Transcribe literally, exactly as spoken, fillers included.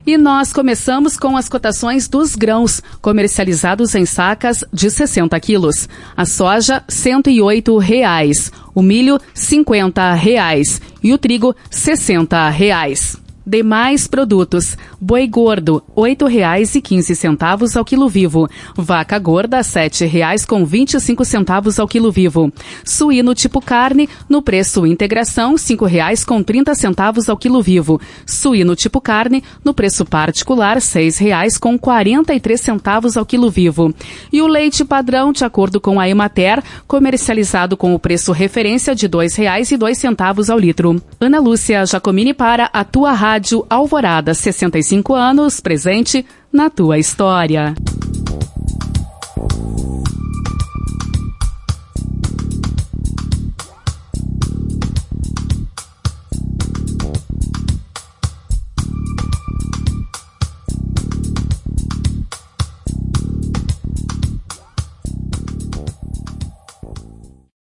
E nós começamos com as cotações dos grãos, comercializados em sacas de sessenta quilos. A soja, cento e oito reais. O milho, cinquenta reais. E o trigo, sessenta reais. Demais produtos. Boi gordo, oito reais e quinze centavos ao quilo vivo. Vaca gorda, sete reais com vinte e cinco centavos ao quilo vivo. Suíno tipo carne, no preço integração, cinco reais com trinta centavos ao quilo vivo. Suíno tipo carne, no preço particular, seis reais com quarenta e três centavos ao quilo vivo. E o leite padrão, de acordo com a Emater, comercializado com o preço referência de dois reais e dois centavos ao litro. Ana Lúcia Jacomini para a tua Rádio Alvorada, sessenta e cinco anos, presente na tua história.